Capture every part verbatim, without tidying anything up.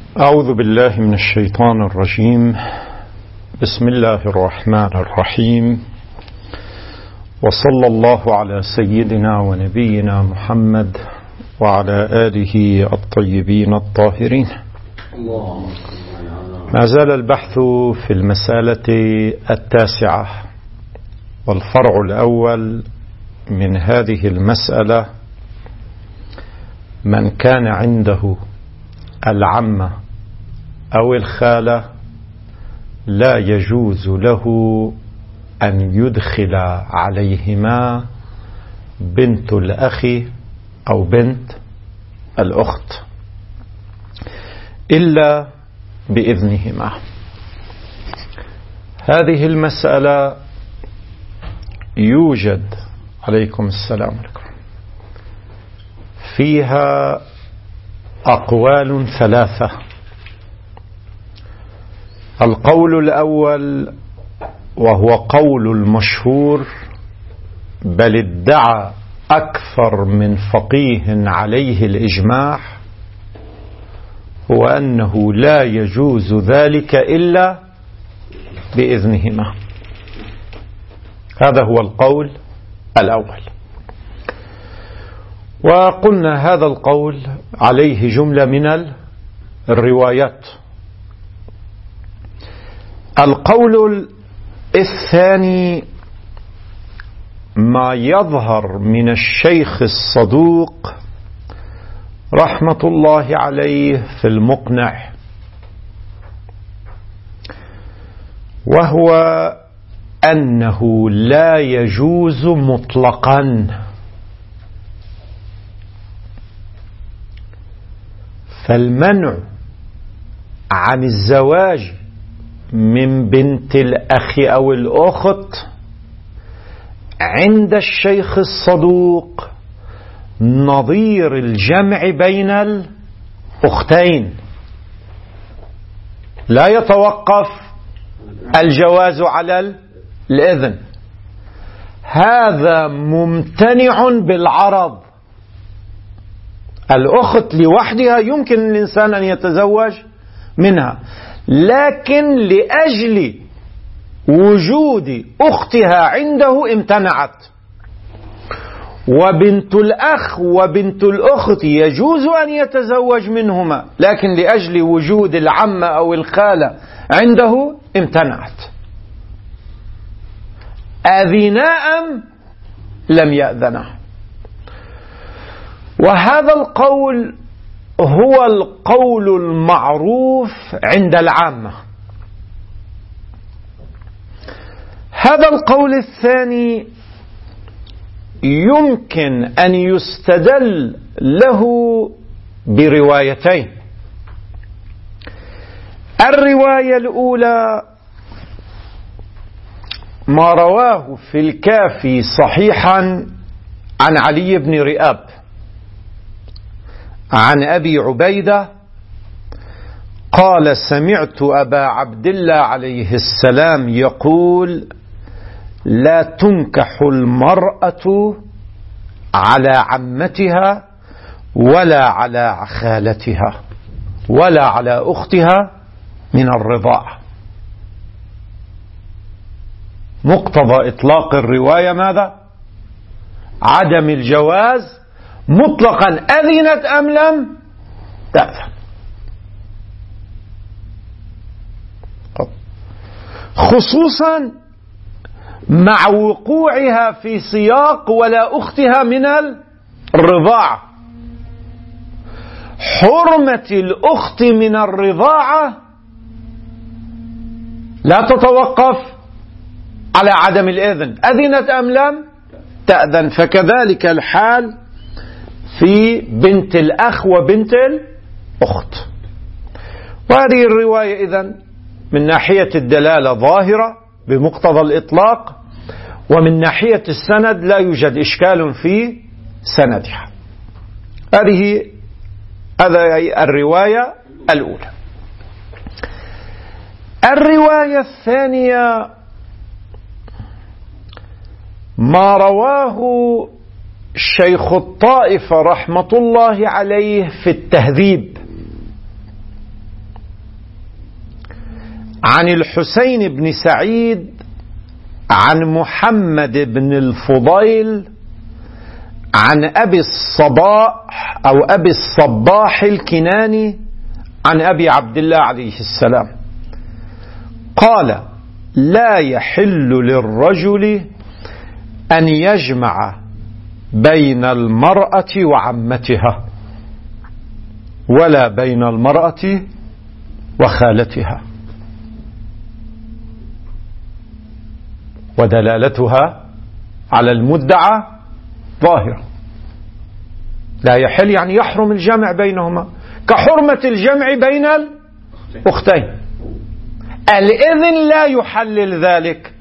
أعوذ بالله من الشيطان الرجيم. بسم الله الرحمن الرحيم، وصلى الله على سيدنا ونبينا محمد وعلى آله الطيبين الطاهرين. ما زال البحث في المسألة التاسعة، والفرع الأول من هذه المسألة: من كان عنده العمة أو الخالة لا يجوز له أن يدخل عليهما بنت الأخ أو بنت الأخت إلا بإذنهما. هذه المسألة يوجد عليكم السلام عليكم فيها أقوال ثلاثة. القول الأول، وهو قول المشهور، بل ادعى أكثر من فقيه عليه الإجماع، هو أنه لا يجوز ذلك إلا بإذنهما. هذا هو القول الأول. وقلنا هذا القول عليه جملة من الروايات. القول الثاني ما يظهر من الشيخ الصدوق رحمة الله عليه في المقنع، وهو أنه لا يجوز مطلقا، فالمنع عن الزواج من بنت الأخ أو الأخت عند الشيخ الصدوق نظير الجمع بين الأختين، لا يتوقف الجواز على الإذن. هذا ممتنع بالعرض. الأخت لوحدها يمكن الإنسان أن يتزوج منها، لكن لأجل وجود أختها عنده امتنعت. وبنت الأخ وبنت الأخت يجوز أن يتزوج منهما، لكن لأجل وجود العمة أو الخالة عنده امتنعت. أذنا أم لم يأذنا. وهذا القول هو القول المعروف عند العامة. هذا القول الثاني يمكن أن يستدل له بروايتين. الرواية الأولى ما رواه في الكافي صحيحا عن علي بن رئاب عن أبي عبيدة قال: سمعت أبا عبد الله عليه السلام يقول: لا تنكح المرأة على عمتها ولا على خالتها ولا على أختها من الرضاعة. مقتضى إطلاق الرواية ماذا؟ عدم الجواز مطلقا، أذنت أم لم تأذن. خصوصا مع وقوعها في سياق ولا أختها من الرضاعة. حرمة الأخت من الرضاعة لا تتوقف على عدم الإذن، أذنت أم لم تأذن. فكذلك الحال في بنت الأخ وبنت الأخت. وهذه الرواية إذن من ناحية الدلالة ظاهرة بمقتضى الإطلاق، ومن ناحية السند لا يوجد إشكال في سندها. هذه هذه الرواية الأولى. الرواية الثانية ما رواه شيخ الطائفة رحمة الله عليه في التهذيب عن الحسين بن سعيد عن محمد بن الفضيل عن أبي الصباح أو أبي الصباح الكناني عن أبي عبد الله عليه السلام قال: لا يحل للرجل أن يجمع بين المرأة وعمتها ولا بين المرأة وخالتها. ودلالتها على المدعى ظاهرة. لا يحل يعني يحرم الجمع بينهما كحرمة الجمع بين الأختين. الإذن لا يحلل ذلك.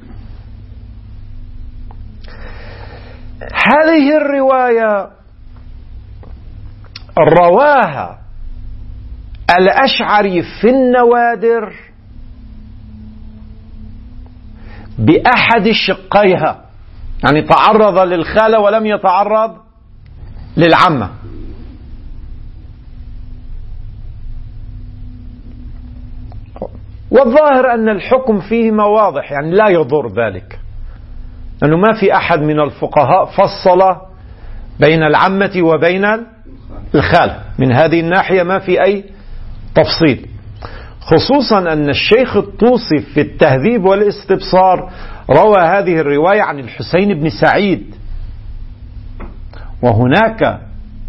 هذه الرواية رواها الأشعري في النوادر بأحد شقيها، يعني تعرض للخالة ولم يتعرض للعمة. والظاهر أن الحكم فيهما واضح، يعني لا يضر ذلك، أنه ما في أحد من الفقهاء فصل بين العمة وبين الخالة. من هذه الناحية ما في أي تفصيل، خصوصا أن الشيخ الطوسي في التهذيب والاستبصار روى هذه الرواية عن الحسين بن سعيد. وهناك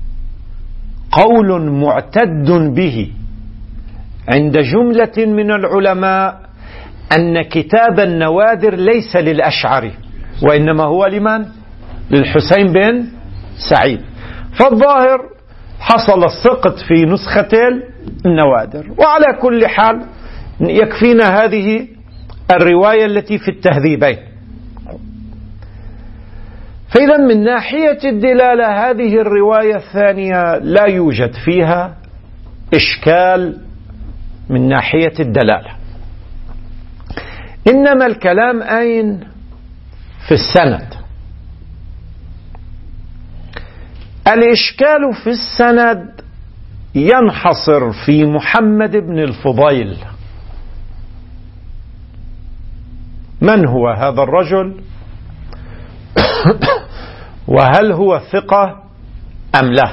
قول معتد به عند جملة من العلماء أن كتاب النوادر ليس للأشعري وإنما هو لمن؟ للحسين بن سعيد. فالظاهر حصل السقط في نسخة النوادر. وعلى كل حال يكفينا هذه الرواية التي في التهذيبين. فإذا من ناحية الدلالة هذه الرواية الثانية لا يوجد فيها إشكال من ناحية الدلالة، إنما الكلام أين؟ في السند. الإشكال في السند ينحصر في محمد بن الفضيل. من هو هذا الرجل؟ وهل هو ثقة أم لا؟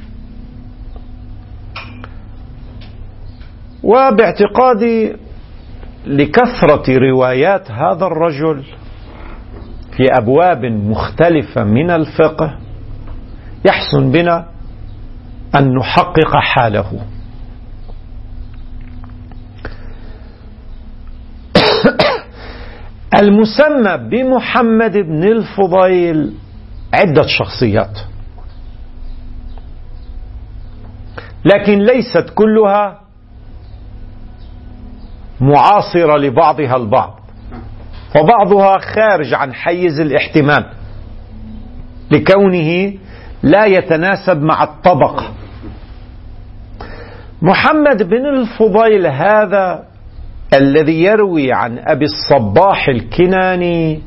وباعتقادي لكثرة روايات هذا الرجل في أبواب مختلفة من الفقه يحسن بنا أن نحقق حاله. المسمى بمحمد بن الفضيل عدة شخصيات، لكن ليست كلها معاصرة لبعضها البعض، وبعضها خارج عن حيز الاحتمال لكونه لا يتناسب مع الطبقة. محمد بن الفضيل هذا الذي يروي عن أبي الصباح الكناني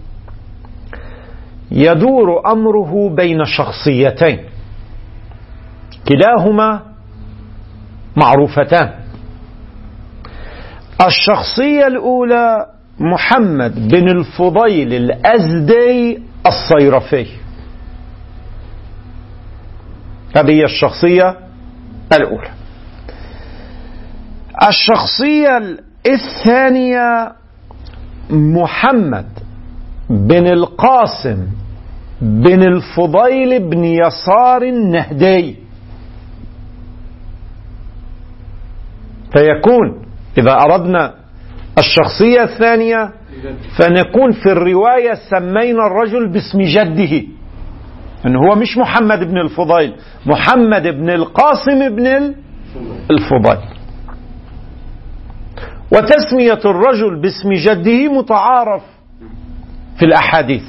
يدور أمره بين شخصيتين كلاهما معروفتان. الشخصية الأولى محمد بن الفضيل الأزدي الصيرفي، هذه هي الشخصية الأولى. الشخصية الثانية محمد بن القاسم بن الفضيل بن يسار النهدي. فيكون إذا أردنا الشخصية الثانية فنكون في الرواية سمينا الرجل باسم جده، أنه هو مش محمد بن الفضيل، محمد بن القاسم بن الفضيل. وتسمية الرجل باسم جده متعارف في الأحاديث.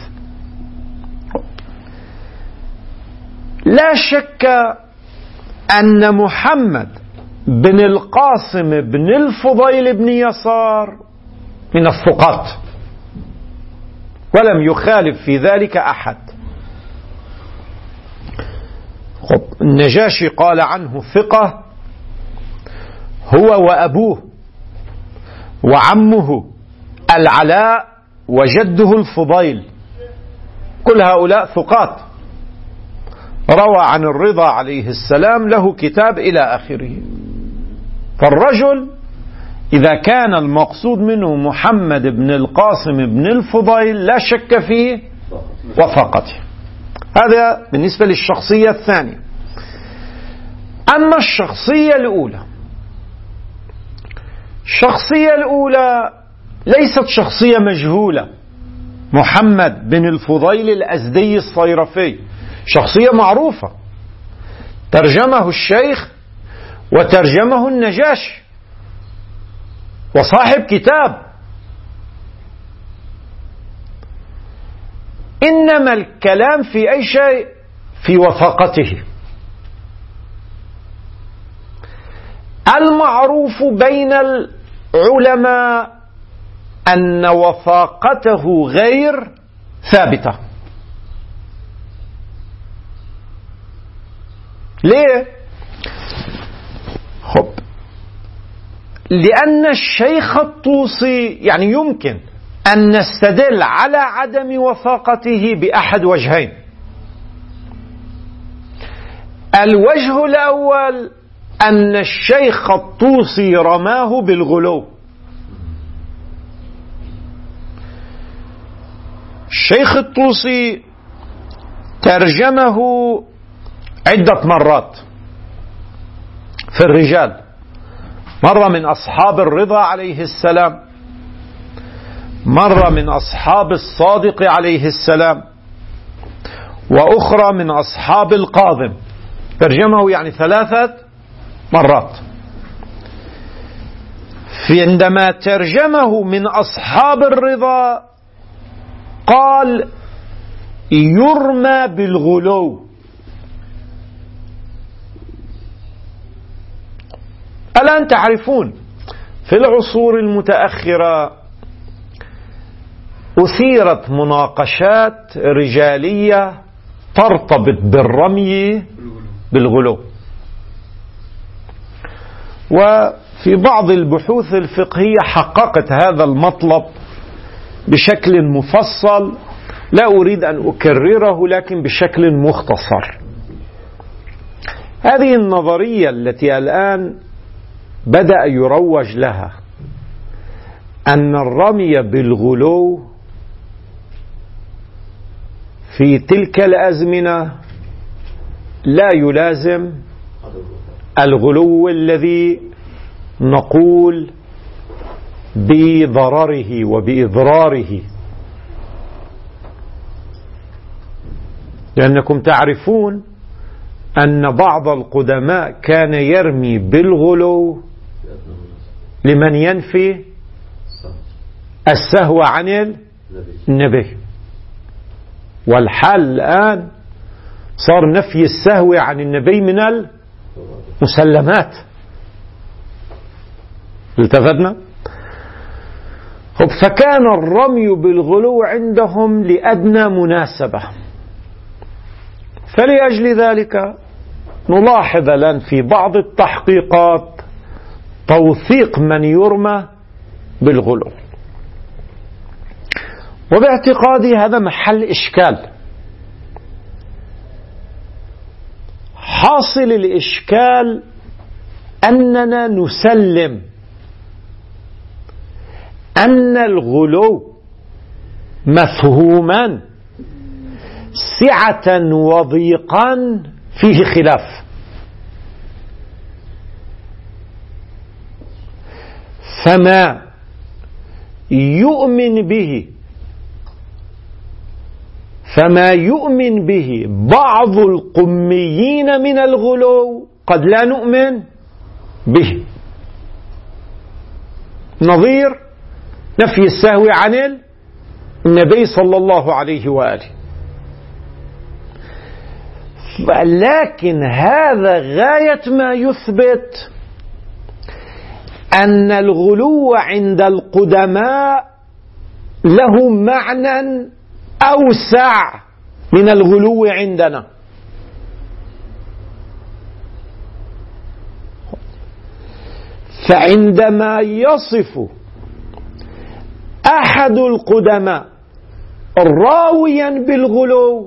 لا شك أن محمد بن القاسم بن الفضيل بن يسار من الثقات ولم يخالف في ذلك أحد. النجاشي قال عنه ثقة هو وأبوه وعمه العلاء وجده الفضيل، كل هؤلاء ثقات، روى عن الرضا عليه السلام له كتاب إلى آخره. فالرجل إذا كان المقصود منه محمد بن القاسم بن الفضيل لا شك في وفاقته. هذا بالنسبة للشخصية الثانية. أما الشخصية الأولى، الشخصية الأولى ليست شخصية مجهولة. محمد بن الفضيل الأزدي الصيرفي شخصية معروفة، ترجمه الشيخ وترجمه النجاشي وصاحب كتاب. إنما الكلام في أي شيء؟ في وفاقته. المعروف بين العلماء أن وفاقته غير ثابتة. ليه؟ خب لأن الشيخ الطوسي يعني يمكن أن نستدل على عدم وفاقته بأحد وجهين. الوجه الأول أن الشيخ الطوسي رماه بالغلو. الشيخ الطوسي ترجمه عدة مرات في الرجال، مرة من أصحاب الرضا عليه السلام، مرة من أصحاب الصادق عليه السلام، وأخرى من أصحاب القاضم. ترجمه يعني ثلاثة مرات. في عندما ترجمه من أصحاب الرضا قال يرمى بالغلو. الآن تعرفون في العصور المتأخرة أثيرت مناقشات رجالية ترتبط بالرمي بالغلو، وفي بعض البحوث الفقهية حققت هذا المطلب بشكل مفصل، لا أريد أن أكرره لكن بشكل مختصر. هذه النظرية التي الآن بدأ يروج لها أن الرمي بالغلو في تلك الأزمنة لا يلازم الغلو الذي نقول بضرره وبإضراره. لأنكم تعرفون أن بعض القدماء كان يرمي بالغلو لمن ينفي السهو عن النبي، والحال الآن صار نفي السهو عن النبي من المسلمات. التفتنا؟ فكان الرمي بالغلو عندهم لأدنى مناسبة. فلأجل ذلك نلاحظ الآن في بعض التحقيقات توثيق من يرمى بالغلو، وباعتقادي هذا محل إشكال. حاصل الإشكال أننا نسلم أن الغلو مفهوما سعة وضيقا فيه خلاف، فما يؤمن به فما يؤمن به بعض القميين من الغلو قد لا نؤمن به، نظير نفي السهو عن النبي صلى الله عليه وآله. لكن هذا غاية ما يثبت أن الغلو عند القدماء له معنى أوسع من الغلو عندنا. فعندما يصف أحد القدماء راويا بالغلو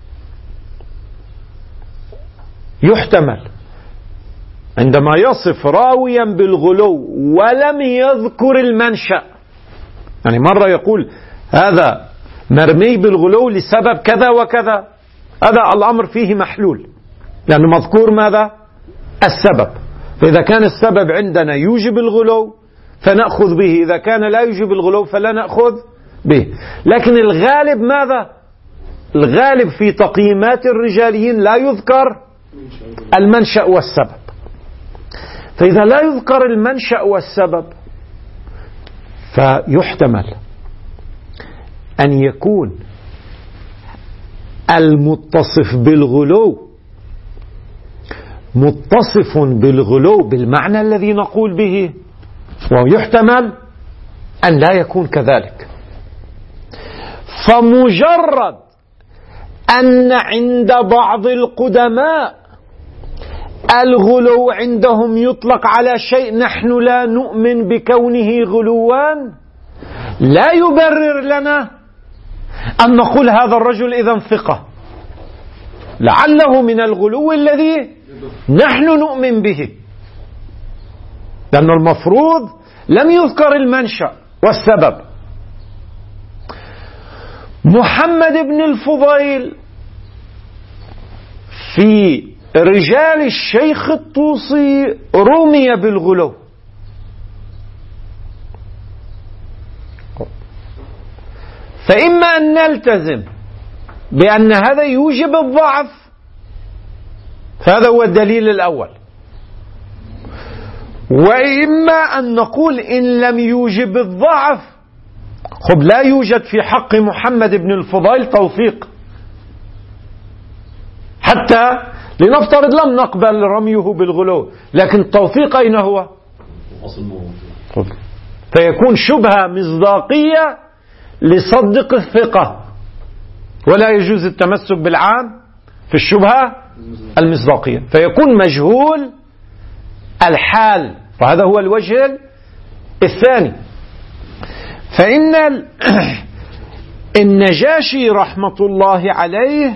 يحتمل عندما يصف راويا بالغلو ولم يذكر المنشأ، يعني مرة يقول هذا مرمي بالغلو لسبب كذا وكذا، هذا الأمر فيه محلول لأنه مذكور ماذا؟ السبب. فإذا كان السبب عندنا يوجب الغلو فنأخذ به، إذا كان لا يوجب الغلو فلا نأخذ به. لكن الغالب ماذا؟ الغالب في تقييمات الرجاليين لا يذكر المنشأ والسبب. فإذا لا يذكر المنشأ والسبب فيحتمل أن يكون المتصف بالغلو متصف بالغلو بالمعنى الذي نقول به، ويحتمل أن لا يكون كذلك. فمجرد أن عند بعض القدماء الغلو عندهم يطلق على شيء نحن لا نؤمن بكونه غلوان لا يبرر لنا أن نقول هذا الرجل إذن ثقة، لعله من الغلو الذي نحن نؤمن به، لأن المفروض لم يذكر المنشأ والسبب. محمد بن الفضيل في رجال الشيخ الطوسي رمي بالغلو، فإما أن نلتزم بأن هذا يوجب الضعف، هذا هو الدليل الأول، وإما أن نقول إن لم يوجب الضعف خب لا يوجد في حق محمد بن الفضيل توثيق، حتى لنفترض لم نقبل رميه بالغلو، لكن التوثيق أين هو؟ فيكون شبهة مصداقية لصدق الثقة، ولا يجوز التمسك بالعام في الشبهة المصداقية، فيكون مجهول الحال، وهذا هو الوجه الثاني. فإن النجاشي رحمة الله عليه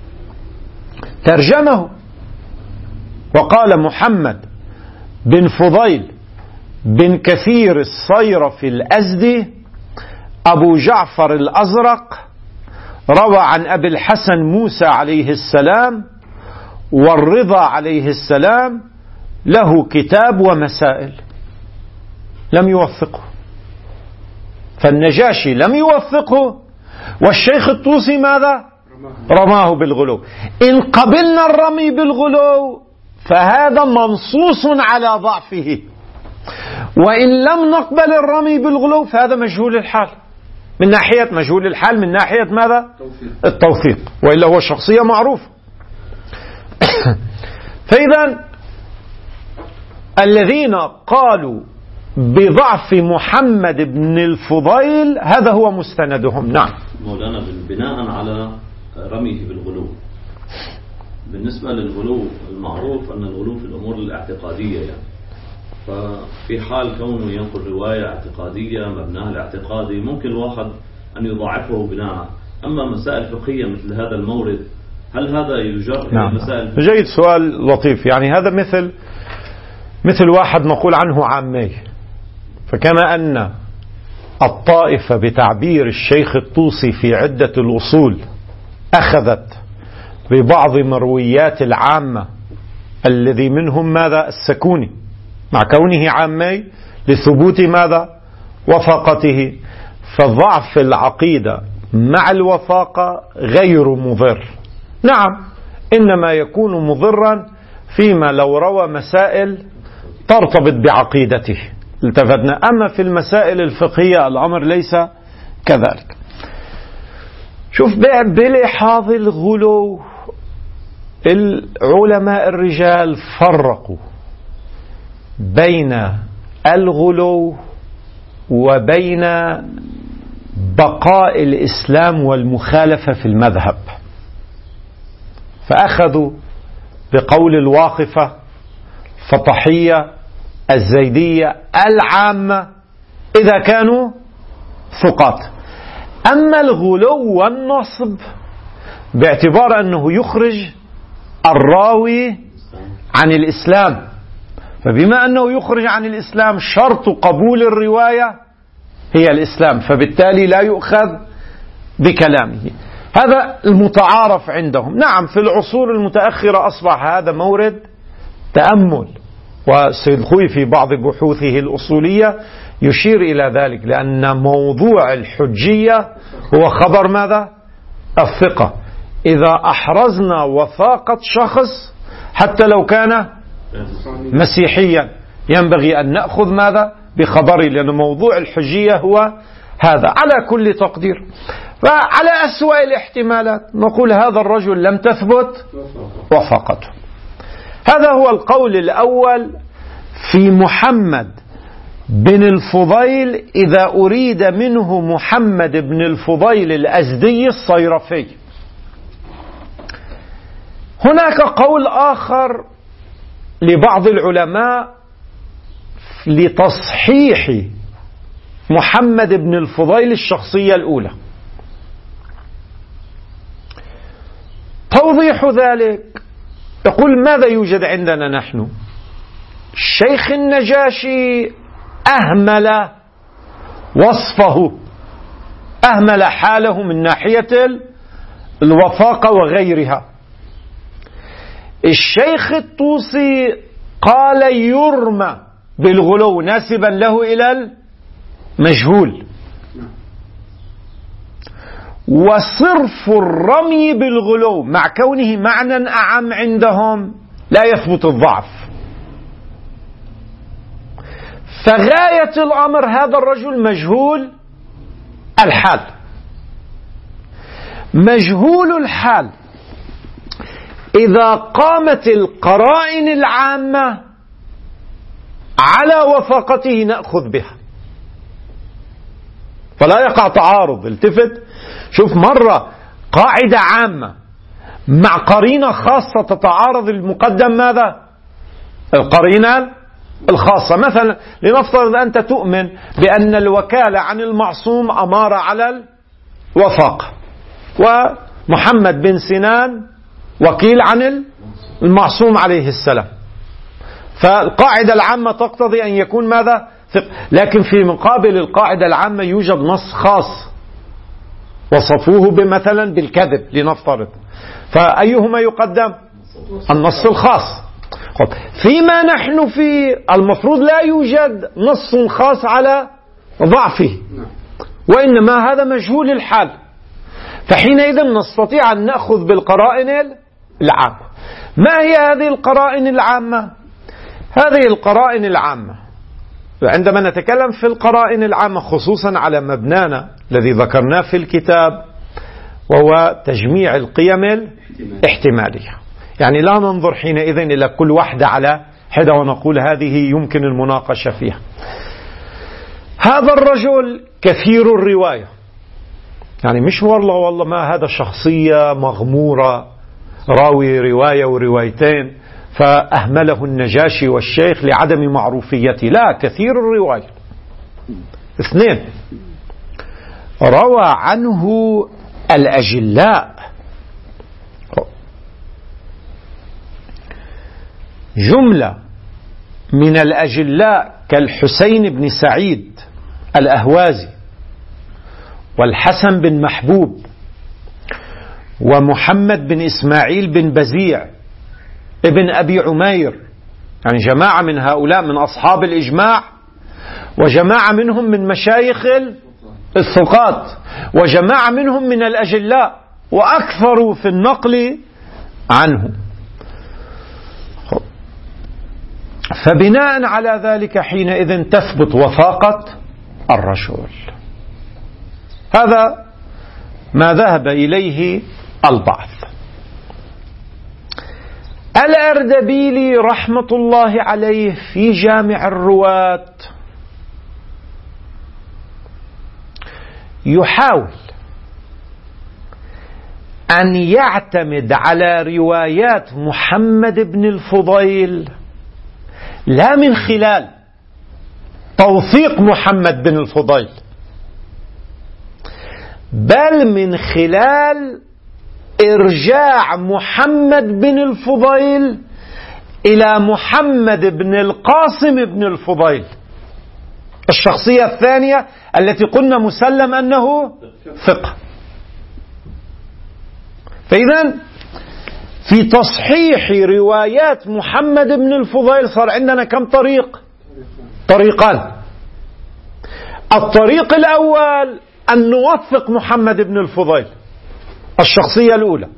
ترجمه وقال محمد بن فضيل بن كثير الصيرف الأزدي أبو جعفر الأزرق روى عن أبي الحسن موسى عليه السلام والرضا عليه السلام له كتاب ومسائل، لم يوثقه، فالنجاشي لم يوثقه والشيخ الطوسي ماذا؟ رماه بالغلو. إن قبلنا الرمي بالغلو فهذا منصوص على ضعفه، وإن لم نقبل الرمي بالغلو فهذا مجهول الحال، من ناحية مجهول الحال من ناحية ماذا؟ التوثيق، وإلا هو شخصية معروفة. فإذا الذين قالوا بضعف محمد بن الفضيل هذا هو مستندهم. نعم مولانا، بناء على رميه بالغلو، بالنسبة للغلو المعروف أن الغلو في الأمور الاعتقادية، يعني ففي حال كونه ينقل رواية اعتقادية مبناها الاعتقادي ممكن الواحد أن يضاعفه بناء. أما مسائل فقهية مثل هذا المورد هل هذا يجر؟ نعم. مسائل جيد، سؤال لطيف. يعني هذا مثل مثل واحد نقول عنه عامي، فكما أن الطائفة بتعبير الشيخ الطوسي في عدة الأصول أخذت ببعض مرويات العامة الذي منهم ماذا؟ السكوني، مع كونه عامي لثبوت ماذا؟ وفاقته، فضعف العقيدة مع الوفاقة غير مضر. نعم، إنما يكون مضرا فيما لو روى مسائل ترتبط بعقيدته، التفتنا. أما في المسائل الفقهية الأمر ليس كذلك. شوف بلحاظ الغلو العلماء الرجال فرقوا بين الغلو وبين بقاء الإسلام والمخالفة في المذهب، فأخذوا بقول الواقفة فطحية الزيدية العامة إذا كانوا ثقات. أما الغلو والنصب باعتبار أنه يخرج الراوي عن الإسلام، فبما أنه يخرج عن الإسلام شرط قبول الرواية هي الإسلام، فبالتالي لا يؤخذ بكلامه. هذا المتعارف عندهم. نعم في العصور المتأخرة أصبح هذا مورد تأمل، والسيد الخوئي في بعض بحوثه الأصولية يشير إلى ذلك، لأن موضوع الحجية هو خبر ماذا؟ الثقة. إذا أحرزنا وثاقة شخص حتى لو كان مسيحيا ينبغي أن نأخذ ماذا؟ بخبره، لأن موضوع الحجية هو هذا على كل تقدير. فعلى أسوأ الاحتمالات نقول هذا الرجل لم تثبت وثاقته. هذا هو القول الأول في محمد بن الفضيل إذا أريد منه محمد بن الفضيل الأزدي الصيرفي. هناك قول آخر لبعض العلماء لتصحيح محمد بن الفضيل الشخصية الأولى. توضيح ذلك يقول ماذا يوجد عندنا نحن؟ الشيخ النجاشي أهمل وصفه، أهمل حاله من ناحية الوثاقة وغيرها. الشيخ الطوسي قال يرمى بالغلو ناسبا له إلى المجهول، وصرف الرمي بالغلو مع كونه معنى أعم عندهم لا يثبت الضعف. فغاية الأمر هذا الرجل مجهول الحال. مجهول الحال إذا قامت القرائن العامة على وثاقته نأخذ بها، فلا يقع تعارض. التفت شوف مرة قاعدة عامة مع قرينة خاصة تتعارض، المقدم ماذا؟ القرينة الخاصة. مثلا لنفترض أنت تؤمن بأن الوكالة عن المعصوم أمارة على الوثاقة، ومحمد بن سنان وكيل عن المعصوم عليه السلام، فالقاعدة العامة تقتضي أن يكون ماذا؟ ثق. لكن في مقابل القاعدة العامة يوجد نص خاص وصفوه بمثلا بالكذب لنفترض، فأيهما يقدم؟ النص الخاص. خب. فيما نحن في المفروض لا يوجد نص خاص على ضعفه، وإنما هذا مجهول الحال، فحينئذ نستطيع أن نأخذ بالقرائن العامة. ما هي هذه القرائن العامة؟ هذه القرائن العامة عندما نتكلم في القرائن العامة خصوصا على مبنانا الذي ذكرناه في الكتاب وهو تجميع القيم الاحتمالية، يعني لا ننظر حينئذ إلى كل واحدة على حدة ونقول هذه يمكن المناقشة فيها. هذا الرجل كثير الرواية، يعني مش والله والله ما هذا شخصية مغمورة راوي رواية وروايتين فأهمله النجاشي والشيخ لعدم معروفيته، لا، كثير الرواية. اثنين، روى عنه الأجلاء، جملة من الأجلاء كالحسين بن سعيد الأهوازي والحسن بن محبوب ومحمد بن إسماعيل بن بزيع ابن أبي عمير، يعني جماعة من هؤلاء من أصحاب الإجماع، وجماعة منهم من مشايخ الثقات، وجماعة منهم من الأجلاء، وأكثروا في النقل عنه. فبناء على ذلك حينئذ تثبت وثاقة الرجل. هذا ما ذهب إليه البعض. الأردبيلي رحمة الله عليه في جامع الرواة يحاول أن يعتمد على روايات محمد بن الفضيل لا من خلال توثيق محمد بن الفضيل، بل من خلال إرجاع محمد بن الفضيل إلى محمد بن القاسم بن الفضيل، الشخصية الثانية التي قلنا مسلم أنه ثقة. فإذا في تصحيح روايات محمد بن الفضيل صار عندنا كم طريق؟ طريقان. الطريق الأول أن نوثق محمد بن الفضيل، الشخصية الأولى.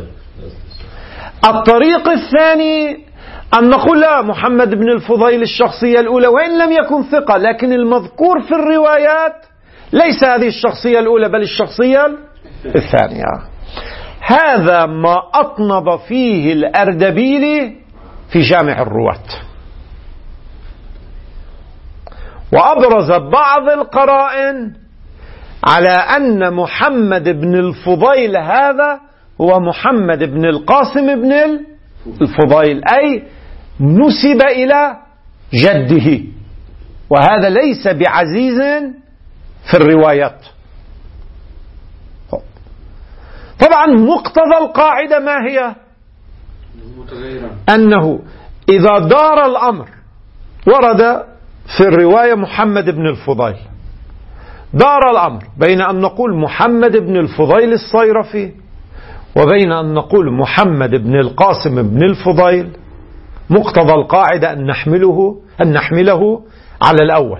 الطريق الثاني أن نقول لا، محمد بن الفضيل الشخصية الأولى وإن لم يكن ثقة، لكن المذكور في الروايات ليس هذه الشخصية الأولى بل الشخصية الثانية. هذا ما أطنب فيه الأردبيلي في جامع الرواة، وأبرز بعض القرائن على أن محمد بن الفضيل هذا هو محمد بن القاسم بن الفضيل، أي نسب إلى جده، وهذا ليس بعزيز في الروايات. طبعا مقتضى القاعدة ما هي؟ أنه إذا دار الأمر، ورد في الرواية محمد بن الفضيل، دار الأمر بين أن نقول محمد بن الفضيل الصيرفي وبين أن نقول محمد بن القاسم بن الفضيل، مقتضى القاعدة أن نحمله أن نحمله على الأول،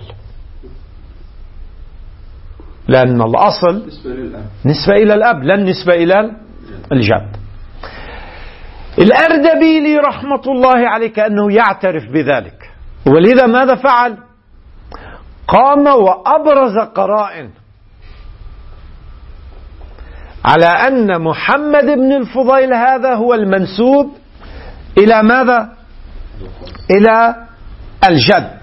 لأن الأصل نسبة إلى الأب لا نسبة إلى الجد. الأردبيلي رحمة الله عليه كأنه يعترف بذلك، ولذا ماذا فعل؟ قام وأبرز قرائن على أن محمد بن الفضيل هذا هو المنسوب إلى ماذا؟ إلى الجد.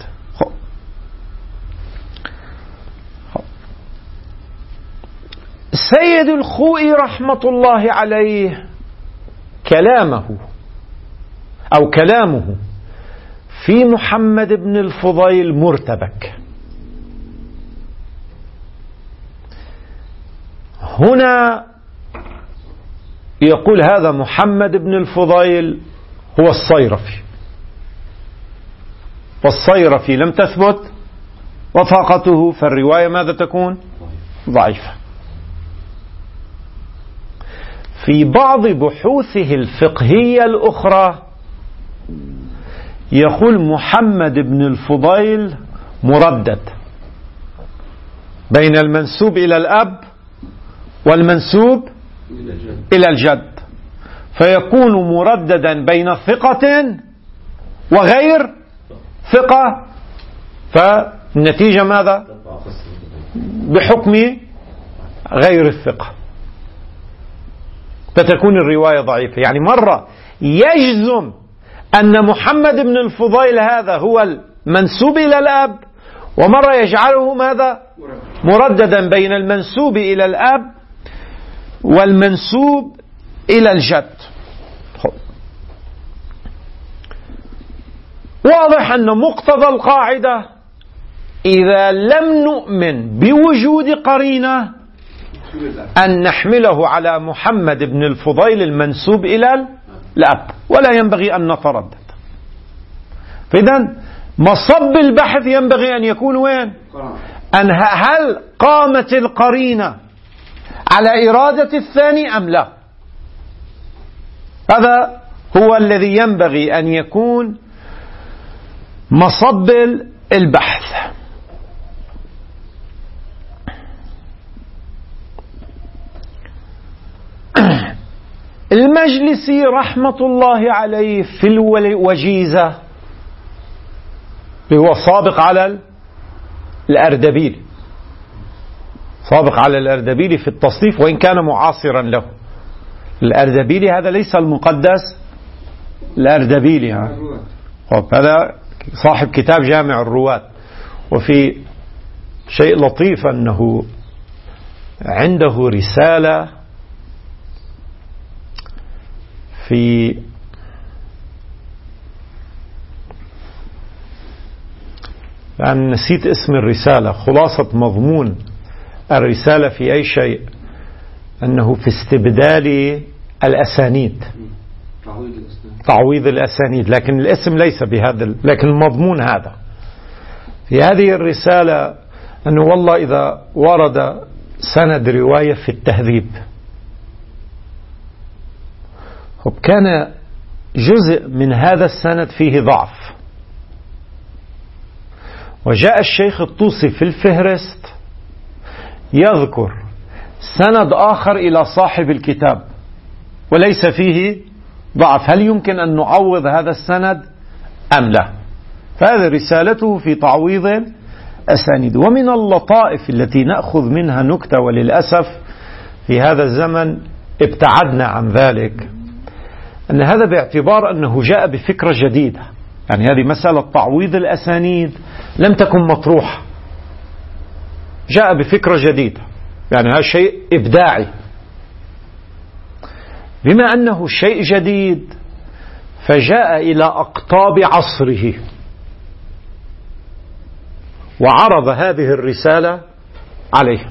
سيد الخوئي رحمة الله عليه كلامه أو كلامه في محمد بن الفضيل مرتبك. هنا يقول هذا محمد بن الفضيل هو الصيرفي، والصيرفي لم تثبت وثاقته، فالرواية ماذا تكون؟ ضعيفة. في بعض بحوثه الفقهية الأخرى يقول محمد بن الفضيل مردد بين المنسوب إلى الأب والمنسوب إلى الجد، فيكون مرددا بين ثقة وغير ثقة، فالنتيجة ماذا؟ بحكم غير الثقة، فتكون الرواية ضعيفة. يعني مرة يجزم أن محمد بن الفضيل هذا هو المنسوب إلى الأب، ومرة يجعله ماذا؟ مرددا بين المنسوب إلى الأب والمنسوب إلى الجد. واضح أن مقتضى القاعدة إذا لم نؤمن بوجود قرينة أن نحمله على محمد بن الفضيل المنسوب إلى الأب، ولا ينبغي أن نتردد. فإذا مصب البحث ينبغي أن يكون وين؟ أن هل قامت القرينة على إرادة الثاني أم لا؟ هذا هو الذي ينبغي أن يكون مصب البحث. المجلسي رحمة الله عليه في الوجيزة، هو سابق على الأردبيلي، سابق على الأردبيلي في التصنيف وإن كان معاصرا له. الأردبيلي هذا ليس المقدس الأردبيلي، هذا صاحب كتاب جامع الرواة. وفي شيء لطيف أنه عنده رسالة في لأن نسيت اسم الرسالة، خلاصة مضمون الرسالة في أي شيء، أنه في استبدال الأسانيد، تعويض الأسانيد، لكن الاسم ليس بهذا، لكن المضمون هذا. في هذه الرسالة أنه والله إذا ورد سند رواية في التهذيب، كان جزء من هذا السند فيه ضعف، وجاء الشيخ الطوسي في الفهرست يذكر سند آخر إلى صاحب الكتاب وليس فيه ضعف، هل يمكن أن نعوض هذا السند أم لا؟ فهذه رسالته في تعويض أسانيد. ومن اللطائف التي نأخذ منها نكتة، وللأسف في هذا الزمن ابتعدنا عن ذلك، أن هذا باعتبار أنه جاء بفكرة جديدة، يعني هذه مسألة تعويض الأسانيد لم تكن مطروحة، جاء بفكرة جديدة، يعني هذا شيء إبداعي. بما أنه شيء جديد فجاء إلى أقطاب عصره وعرض هذه الرسالة عليه.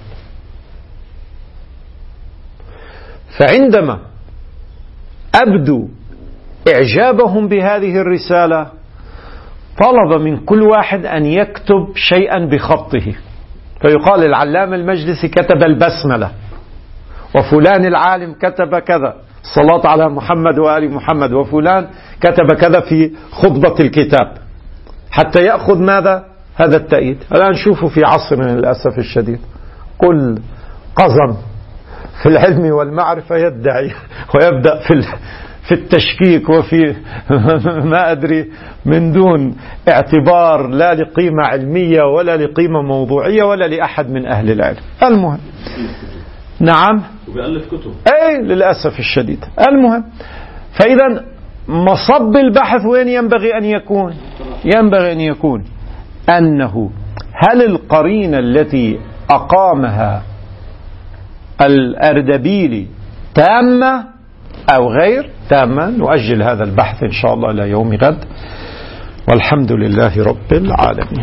فعندما أبدوا إعجابهم بهذه الرسالة طلب من كل واحد أن يكتب شيئا بخطه، فيقال العلامة المجلسي كتب البسملة، وفلان العالم كتب كذا الصلاة على محمد وآل محمد، وفلان كتب كذا في خطبة الكتاب، حتى يأخذ ماذا؟ هذا التأييد. الآن نشوفه في عصرنا للأسف الشديد كل قزم في العلم والمعرفة يدعي ويبدأ في في التشكيك وفي ما أدري من دون اعتبار لا لقيمة علمية ولا لقيمة موضوعية ولا لأحد من أهل العلم. المهم نعم وبيألف كتب، أي للأسف الشديد. المهم فإذا مصب البحث وين ينبغي أن يكون؟ ينبغي أن يكون أنه هل القرينة التي أقامها الأردبيلي تامة أو غير تامة؟ نؤجل هذا البحث إن شاء الله إلى يوم غد، والحمد لله رب العالمين.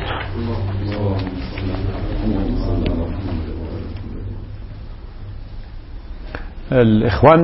الإخوان